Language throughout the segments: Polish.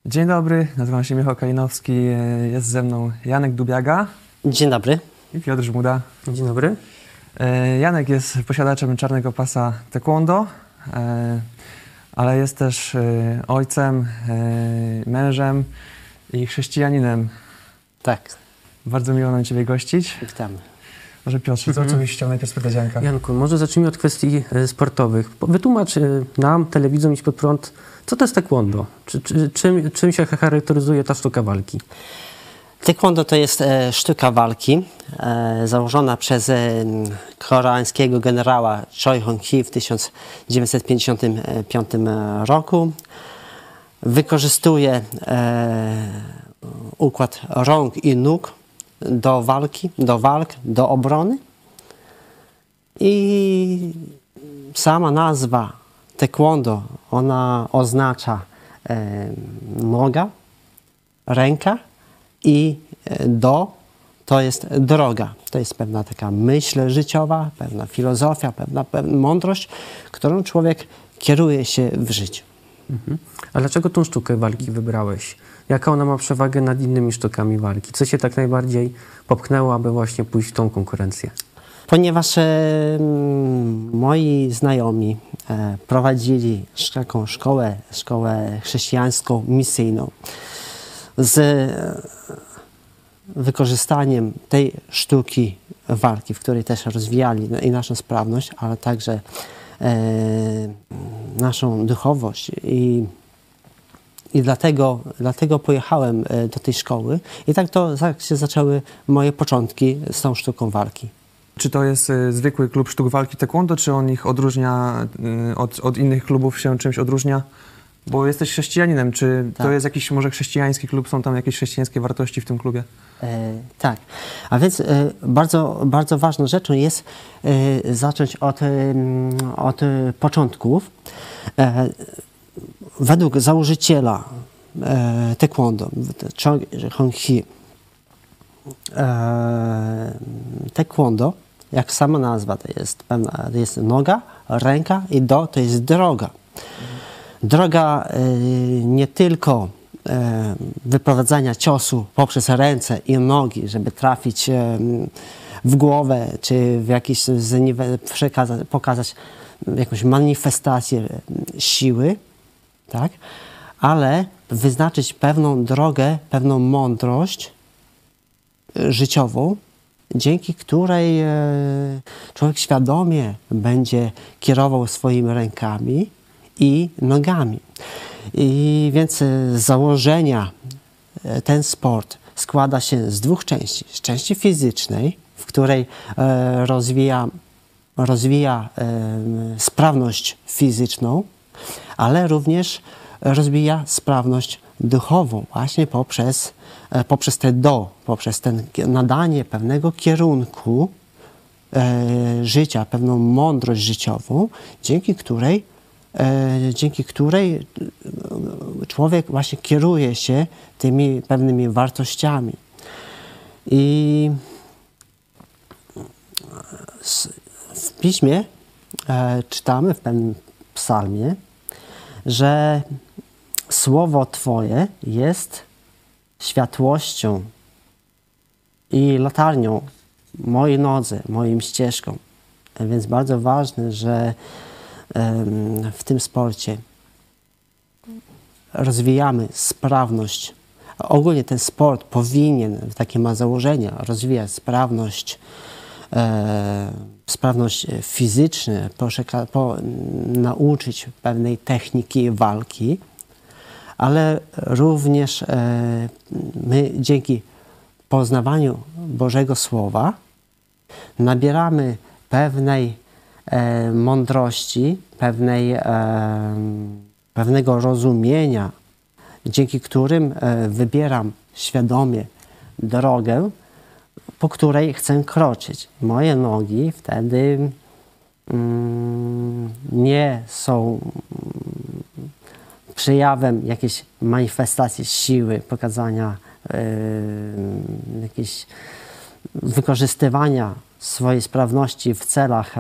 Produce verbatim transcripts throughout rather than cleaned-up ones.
Dzień dobry, nazywam się Michał Kalinowski, jest ze mną Janek Dubiaga. Dzień dobry. I Piotr Żmuda. Dzień dobry. Janek jest posiadaczem czarnego pasa taekwondo, ale jest też ojcem, mężem i chrześcijaninem. Tak. Bardzo miło nam Ciebie gościć. Witamy. Może Piotrze, co, co byś chciał najpierw spytać Janka? Janku, może zacznijmy od kwestii sportowych. Wytłumacz nam, telewidzom Idź Pod Prąd, co to jest taekwondo? Czy, czy, czym, czym się charakteryzuje ta sztuka walki? Taekwondo to jest e, sztuka walki e, założona przez e, koreańskiego generała Choi Hong-hee w tysiąc dziewięćset pięćdziesiątym piątym roku. Wykorzystuje e, układ rąk i nóg do walki, do walk, do obrony. I sama nazwa taekwondo, ona oznacza e, noga, ręka i do to jest droga. To jest pewna taka myśl życiowa, pewna filozofia, pewna, pewna mądrość, którą człowiek kieruje się w życiu. Mhm. A dlaczego tą sztukę walki wybrałeś? Jaka ona ma przewagę nad innymi sztukami walki? Co się tak najbardziej popchnęło, aby właśnie pójść w tą konkurencję? Ponieważ e, moi znajomi e, prowadzili taką szkołę, szkołę chrześcijańską, misyjną z e, wykorzystaniem tej sztuki walki, w której też rozwijali i naszą sprawność, ale także e, naszą duchowość. I, i dlatego, dlatego pojechałem do tej szkoły i tak to tak się zaczęły moje początki z tą sztuką walki. Czy to jest y, zwykły klub sztuk walki taekwondo, czy on ich odróżnia, y, od, od innych klubów się czymś odróżnia? Bo jesteś chrześcijaninem, czy Tak. to jest jakiś może chrześcijański klub, są tam jakieś chrześcijańskie wartości w tym klubie? E, tak, a więc e, bardzo, bardzo ważną rzeczą jest e, zacząć od, e, od początków. E, według założyciela e, taekwondo, Choi Hong-hee, e, taekwondo, jak sama nazwa, to jest, pewna, to jest noga, ręka i do to jest droga. Droga e, nie tylko e, wyprowadzania ciosu poprzez ręce i nogi, żeby trafić e, w głowę, czy w jakiś przekazać, pokazać jakąś manifestację siły, tak? Ale wyznaczyć pewną drogę, pewną mądrość życiową, dzięki której e, człowiek świadomie będzie kierował swoimi rękami i nogami. I więc z założenia ten sport składa się z dwóch części. Z części fizycznej, w której e, rozwija, rozwija e, sprawność fizyczną, ale również rozwija sprawność duchową właśnie poprzez, e, poprzez te do, poprzez ten nadanie pewnego kierunku e, życia, pewną mądrość życiową, dzięki której E, dzięki której człowiek właśnie kieruje się tymi pewnymi wartościami. I w Piśmie e, czytamy w pewnym psalmie, że Słowo Twoje jest światłością i latarnią mojej nodze, moim ścieżką. A więc bardzo ważne, że w tym sporcie rozwijamy sprawność. Ogólnie ten sport powinien, takie ma założenia, rozwijać sprawność, e, sprawność fizyczną, po, po, nauczyć pewnej techniki walki, ale również e, my dzięki poznawaniu Bożego Słowa nabieramy pewnej E, mądrości, pewnej, e, pewnego rozumienia, dzięki którym e, wybieram świadomie drogę, po której chcę kroczyć. Moje nogi wtedy mm, nie są przejawem jakiejś manifestacji siły, pokazania e, jakiejś wykorzystywania swojej sprawności w celach e,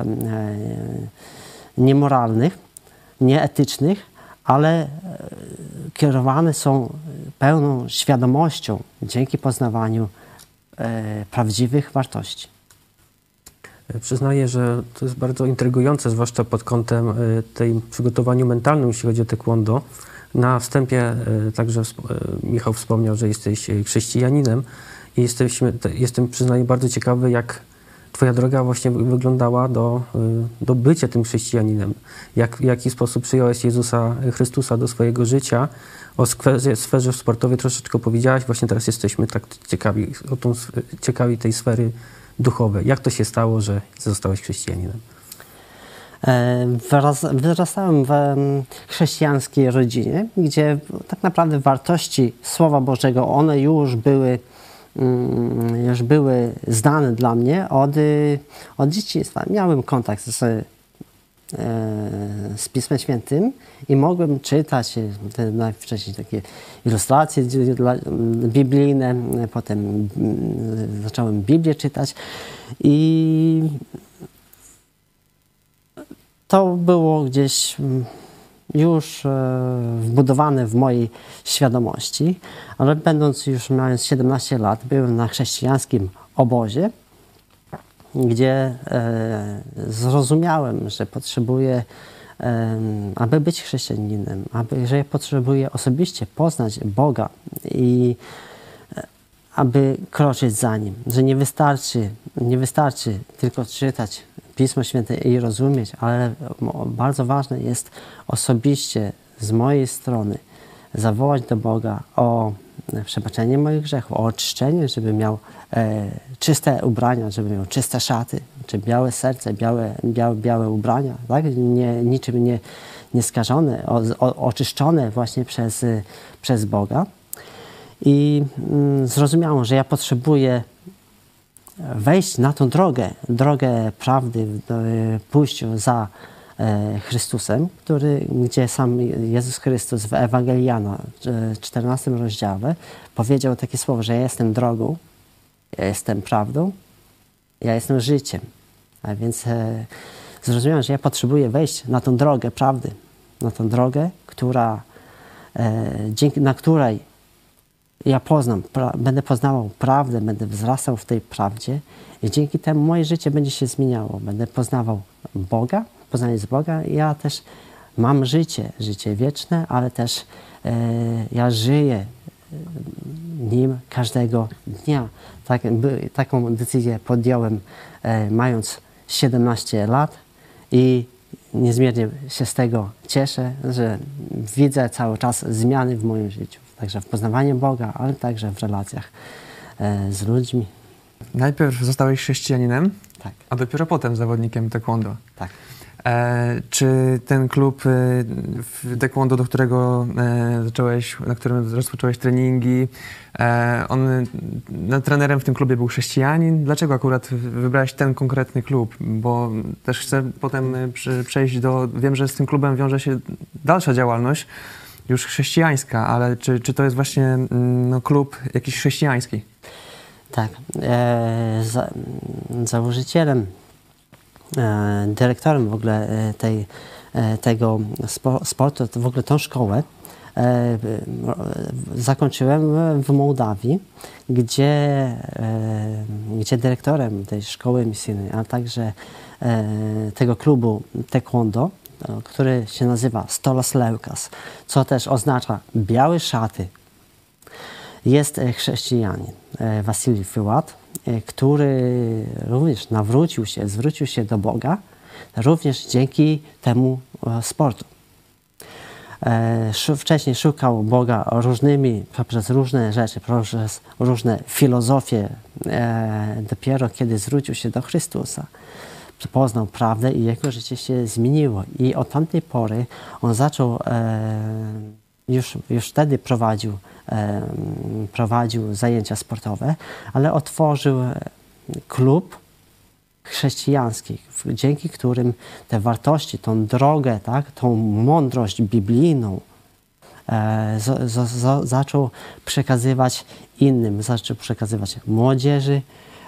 niemoralnych, nieetycznych, ale e, kierowane są pełną świadomością, dzięki poznawaniu e, prawdziwych wartości. Przyznaję, że to jest bardzo intrygujące, zwłaszcza pod kątem y, tej przygotowaniu mentalnym, jeśli chodzi o taekwondo. Na wstępie y, także wsp- y, Michał wspomniał, że jesteś y, chrześcijaninem i jesteśmy, te, jestem, przyznaję, bardzo ciekawy, jak twoja droga właśnie wy- wyglądała do, y, do bycia tym chrześcijaninem. Jak, w jaki sposób przyjąłeś Jezusa Chrystusa do swojego życia. O sferze, sferze sportowej troszeczkę powiedziałaś, właśnie teraz jesteśmy tak ciekawi, o tą, sf- ciekawi tej sfery duchowej. Jak to się stało, że zostałeś chrześcijaninem? E, wyraz, wyrastałem w em, chrześcijańskiej rodzinie, gdzie tak naprawdę wartości Słowa Bożego, one już były, mm, już były znane dla mnie od, y, od dzieciństwa. Miałem kontakt z, e, z Pismem Świętym i mogłem czytać e, te najwcześniej takie ilustracje d- dla- biblijne, potem mm, zacząłem Biblię czytać i to było gdzieś mm, już e, wbudowane w mojej świadomości, ale będąc już mając siedemnaście lat, byłem na chrześcijańskim obozie, gdzie e, zrozumiałem, że potrzebuję, e, aby być chrześcijaninem, aby, że ja potrzebuję osobiście poznać Boga i e, aby kroczyć za Nim, że nie wystarczy, nie wystarczy tylko czytać Pismo Święte i rozumieć, ale mo- bardzo ważne jest osobiście z mojej strony zawołać do Boga o przebaczenie moich grzechów, o oczyszczenie, żeby miał e, czyste ubrania, żeby miał czyste szaty, czy białe serce, białe, białe, białe ubrania, tak? Nie, niczym nie, nie skażone, o, o, oczyszczone właśnie przez, y, przez Boga. I mm, zrozumiałem, że ja potrzebuję wejść na tą drogę, drogę prawdy, w- e, pójść za e, Chrystusem, który, gdzie sam Jezus Chrystus w Ewangelii Jana, e, czternastym rozdziale, powiedział takie słowo, że ja jestem drogą, ja jestem prawdą, ja jestem życiem. A więc e, zrozumiałem, że ja potrzebuję wejść na tą drogę prawdy, na tą drogę, która, e, dzięki, na której ja poznam, pra, będę poznawał prawdę, będę wzrastał w tej prawdzie i dzięki temu moje życie będzie się zmieniało. Będę poznawał Boga, poznając Boga, ja też mam życie, życie wieczne, ale też e, ja żyję e, Nim każdego dnia. Tak, by, taką decyzję podjąłem e, mając siedemnaście lat i niezmiernie się z tego cieszę, że widzę cały czas zmiany w moim życiu. Także w poznawaniu Boga, ale także w relacjach e, z ludźmi. Najpierw zostałeś chrześcijaninem, Tak, a dopiero potem zawodnikiem taekwondo. tak. E, czy ten klub e, w taekwondo, do którego e, zacząłeś, na którym rozpocząłeś treningi, e, on, no, trenerem w tym klubie był chrześcijanin? Dlaczego akurat wybrałeś ten konkretny klub? Bo też chcę potem e, przy, przejść do... Wiem, że z tym klubem wiąże się dalsza działalność, już chrześcijańska, ale czy, czy to jest właśnie mm, no, klub jakiś chrześcijański? Tak. E, za, założycielem, e, dyrektorem w ogóle e, tej, e, tego spo, sportu, to w ogóle tą szkołę e, e, zakończyłem w Mołdawii, gdzie, e, gdzie dyrektorem tej szkoły misyjnej, a także e, tego klubu taekwondo, e, który się nazywa Stolas Leukas, co też oznacza białe szaty, jest e, chrześcijanin e, Wasilij Fyłat, e, który również nawrócił się, zwrócił się do Boga, również dzięki temu e, sportu. E, szu- wcześniej szukał Boga różnymi, poprzez różne rzeczy, poprzez różne filozofie. E, dopiero kiedy zwrócił się do Chrystusa, poznał prawdę i jego życie się zmieniło. I od tamtej pory on zaczął, e, już, już wtedy prowadził, e, prowadził zajęcia sportowe, ale otworzył klub chrześcijański, w- dzięki którym te wartości, tą drogę, tak, tą mądrość biblijną e, z, z, z, zaczął przekazywać innym, zaczął przekazywać młodzieży,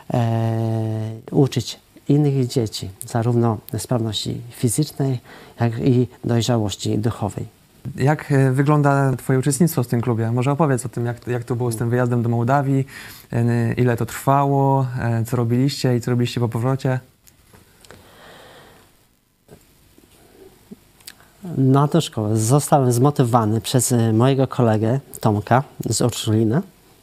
e, uczyć innych dzieci, zarówno sprawności fizycznej, jak i dojrzałości duchowej. Jak e, wygląda twoje uczestnictwo w tym klubie? Może opowiedz o tym, jak, jak to było z tym wyjazdem do Mołdawii, e, ile to trwało, e, co robiliście i co robiliście po powrocie? Na tę szkołę zostałem zmotywowany przez mojego kolegę Tomka z Urszulina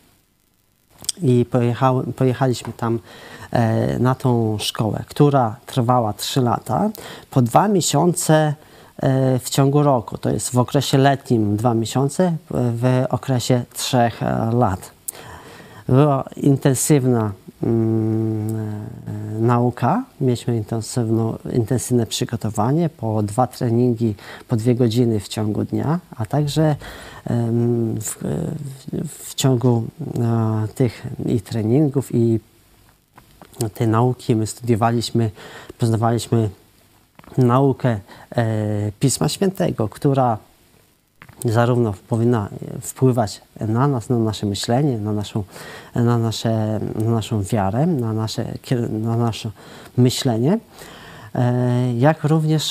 i pojechałem, pojechaliśmy tam e, na tą szkołę, która trwała trzy lata, po dwa miesiące e, w ciągu roku. To jest w okresie letnim dwa miesiące, w okresie trzech lat. Była intensywna mm, nauka, mieliśmy intensywno, intensywne przygotowanie, po dwa treningi, po dwie godziny w ciągu dnia, a także em, w, w, w ciągu e, tych i treningów, i tej nauki my studiowaliśmy, poznawaliśmy naukę e, Pisma Świętego, która zarówno powinna wpływać na nas, na nasze myślenie, na naszą, na nasze, na naszą wiarę, na nasze, na nasze myślenie, jak również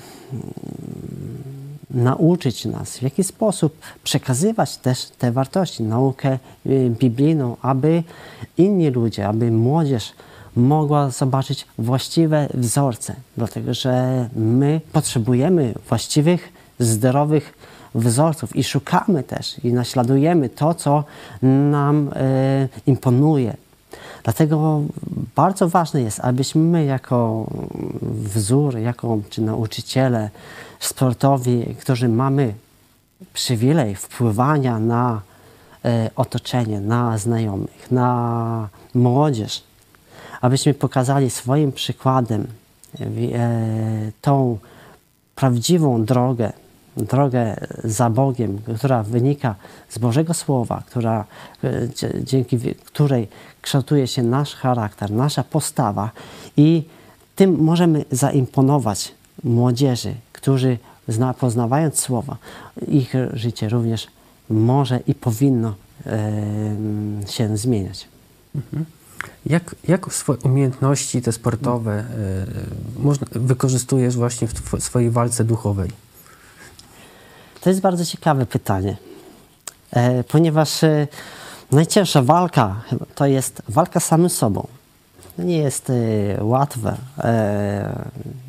nauczyć nas, w jaki sposób przekazywać też te wartości, naukę biblijną, aby inni ludzie, aby młodzież mogła zobaczyć właściwe wzorce, dlatego że my potrzebujemy właściwych, zdrowych wzorców i szukamy też i naśladujemy to, co nam e, imponuje. Dlatego bardzo ważne jest, abyśmy my jako wzór, jako czy nauczyciele sportowi, którzy mamy przywilej wpływania na e, otoczenie, na znajomych, na młodzież, abyśmy pokazali swoim przykładem e, tą prawdziwą drogę, drogę za Bogiem, która wynika z Bożego Słowa, która, dzięki której kształtuje się nasz charakter, nasza postawa, i tym możemy zaimponować młodzieży, którzy zna, poznawając Słowa, ich życie również może i powinno e, się zmieniać. Mhm. Jak, jak swoje umiejętności te sportowe e, można, wykorzystujesz właśnie w tw- swojej walce duchowej? To jest bardzo ciekawe pytanie, e, ponieważ e, najcięższa walka to jest walka z samym sobą. To nie jest e, łatwe, e,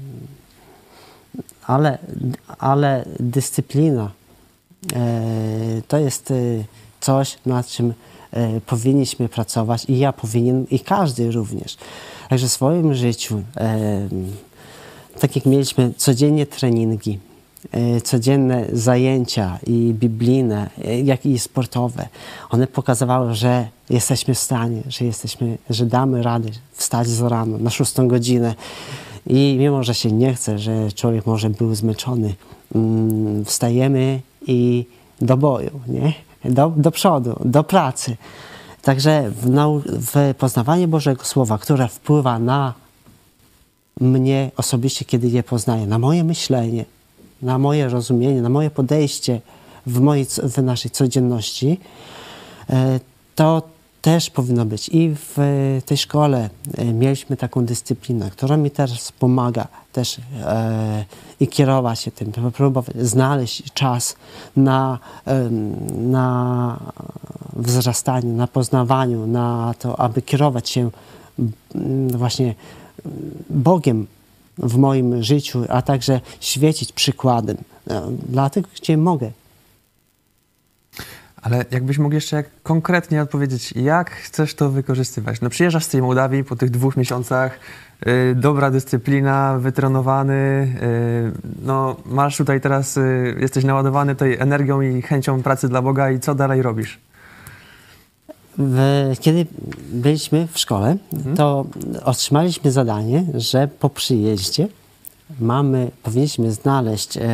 ale, ale dyscyplina e, to jest e, coś, nad czym e, powinniśmy pracować, i ja powinien, i każdy również. Także w swoim życiu, e, tak jak mieliśmy codziennie treningi, codzienne zajęcia i biblijne, jak i sportowe, one pokazywały, że jesteśmy w stanie, że jesteśmy, że damy radę wstać z rana na szóstą godzinę, i mimo, że się nie chce, że człowiek może był zmęczony, wstajemy i do boju, nie? Do, do przodu, do pracy. Także w, nau- w poznawaniu Bożego Słowa, które wpływa na mnie osobiście, kiedy je poznaję, na moje myślenie, na moje rozumienie, na moje podejście w, mojej, w naszej codzienności, to też powinno być. I w tej szkole mieliśmy taką dyscyplinę, która mi też pomaga też e, i kierować się tym, próbować znaleźć czas na, e, na wzrastaniu, na poznawaniu, na to, aby kierować się właśnie Bogiem w moim życiu, a także świecić przykładem dla tych, gdzie mogę. Ale jakbyś mógł jeszcze konkretnie odpowiedzieć, jak chcesz to wykorzystywać? No przyjeżdżasz z tej Mołdawii po tych dwóch miesiącach, yy, dobra dyscyplina, wytrenowany, yy, no masz tutaj teraz, yy, jesteś naładowany tej energią i chęcią pracy dla Boga, i co dalej robisz? W, kiedy byliśmy w szkole, mhm. to otrzymaliśmy zadanie, że po przyjeździe mamy, powinniśmy znaleźć e,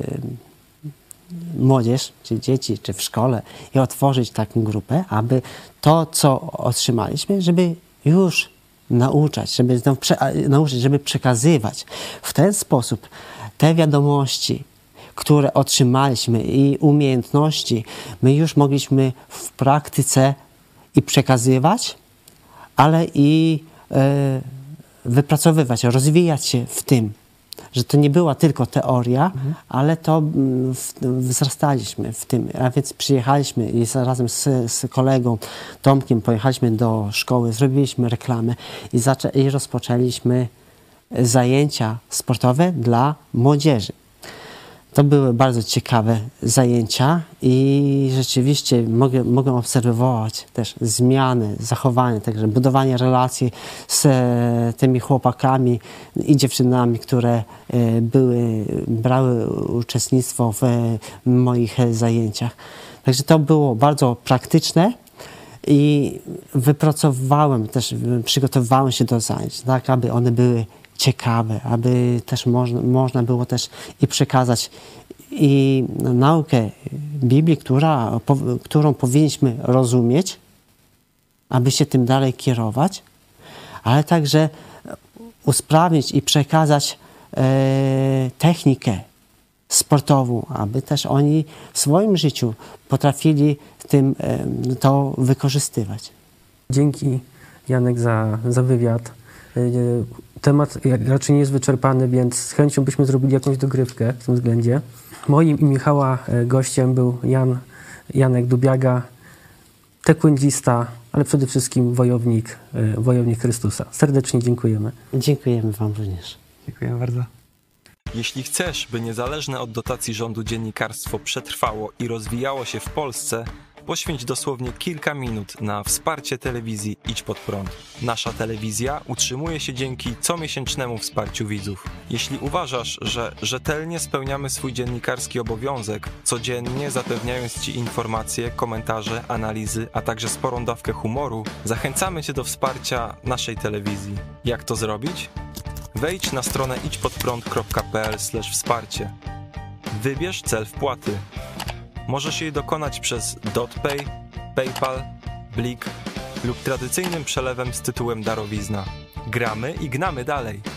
młodzież, czy dzieci, czy w szkole, i otworzyć taką grupę, aby to, co otrzymaliśmy, żeby już nauczać, żeby nauczyć, żeby przekazywać. W ten sposób te wiadomości, które otrzymaliśmy, i umiejętności, my już mogliśmy w praktyce i przekazywać, ale i e, wypracowywać, rozwijać się w tym. że to nie była tylko teoria, mhm. ale to w, wzrastaliśmy w tym. A więc przyjechaliśmy i razem z, z kolegą Tomkiem pojechaliśmy do szkoły, zrobiliśmy reklamę i, zaczę, i rozpoczęliśmy zajęcia sportowe dla młodzieży. To były bardzo ciekawe zajęcia i rzeczywiście mogę, mogę obserwować też zmiany, zachowania, także budowanie relacji z e, tymi chłopakami i dziewczynami, które e, były, brały uczestnictwo w e, moich e, zajęciach. Także to było bardzo praktyczne i wypracowałem też, przygotowywałem się do zajęć, tak aby one były ciekawe, aby też można, można było też i przekazać i naukę Biblii, która, po, którą powinniśmy rozumieć, aby się tym dalej kierować, ale także usprawnić i przekazać e, technikę sportową, aby też oni w swoim życiu potrafili tym e, to wykorzystywać. Dzięki, Janek, za, za wywiad. Temat raczej nie jest wyczerpany, więc z chęcią byśmy zrobili jakąś dogrywkę w tym względzie. Moim i Michała gościem był Jan, Janek Dubiaga, taekwondzista, ale przede wszystkim wojownik, wojownik Chrystusa. Serdecznie dziękujemy. Dziękujemy Wam również. Dziękuję bardzo. Jeśli chcesz, by niezależne od dotacji rządu dziennikarstwo przetrwało i rozwijało się w Polsce, poświęć dosłownie kilka minut na wsparcie telewizji Idź Pod Prąd. Nasza telewizja utrzymuje się dzięki comiesięcznemu wsparciu widzów. Jeśli uważasz, że rzetelnie spełniamy swój dziennikarski obowiązek, codziennie zapewniając Ci informacje, komentarze, analizy, a także sporą dawkę humoru, zachęcamy Cię do wsparcia naszej telewizji. Jak to zrobić? Wejdź na stronę idźpodprąd kropka p l slash wsparcie. Wybierz cel wpłaty. Możesz jej dokonać przez DotPay, PayPal, Blik lub tradycyjnym przelewem z tytułem darowizna. Gramy i gnamy dalej!